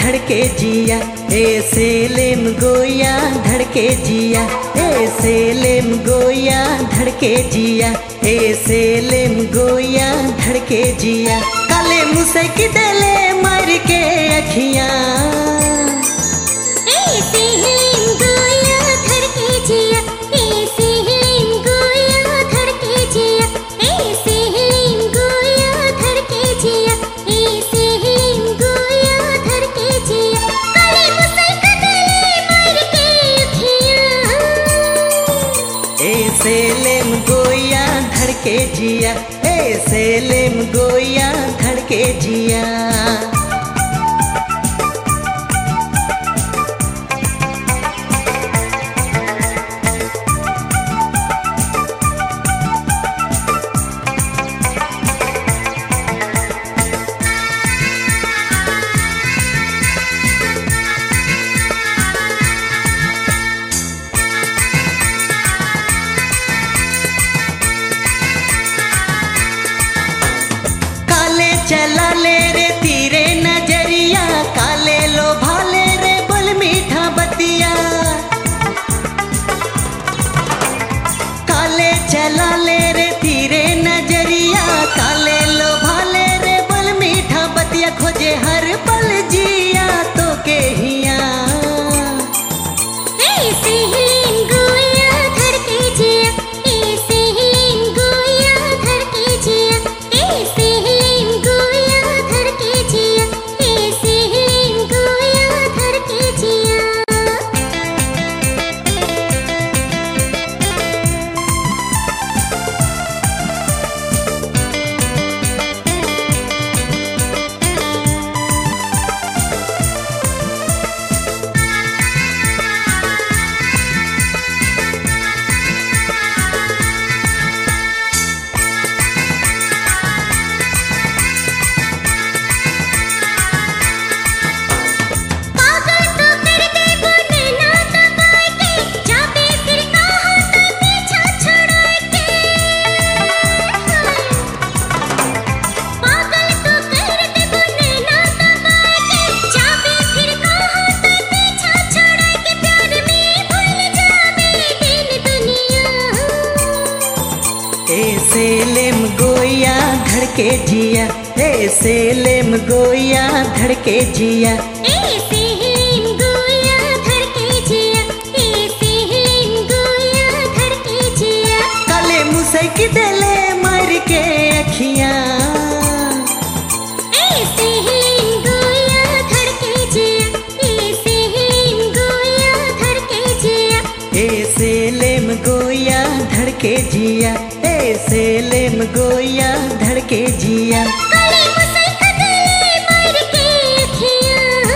धड़के जिया, ऐसे लेम गोया धड़के जिया, ऐसे लेम गोया धड़के जिया, ऐसे लेम गोया धड़के जिया। काले मुसे की दले मार के अखियां, ऐसे लेम गोया धड़के जिया, ऐसे लेम गोया धड़के जिया, ऐसे लेम गोया धड़के जिया, ऐसे लेम गोया धड़के जिया। काले मुसे की दले मार के अखियां, ऐसे लेम गोया धड़के जिया, ऐसे लेम गोया धड़के जिया। चला ले रे तीरे नजरिया, काले लो भाले रे बोल मीठा बतिया। काले चला ले रे तीरे नजरिया, काले लो भाले रे बोल मीठा बतिया। खोजे हर पल जिया तो के हिया, ऐसे लेम गोया धड़के जिया, ऐसे लेम गोया धड़के जिया, ऐसे लेम गोया धड़के जिया, ऐसे लेम गोया धड़के जिया। ऐसे लेम गोया धड़के जिया, ऐसे लेम गोया धड़के जिया। ऐसे लेम गोया धड़के जिया, ऐसे लेम गोया धड़के जिया। काले मुसे की दले मार के अखियां, ऐसे लेम गोया धड़के जिया, ऐसे लेम गोया धड़के जिया। ऐसे लेम गोया धड़के जिया, ऐसे लेम गोया धड़के जिया। काले मुसे की दले मार के अखियां,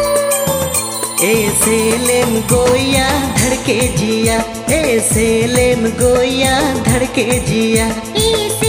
ऐसे लेम गोया धड़के जिया, ऐसे लेम गोया धड़के जिया। ऐसे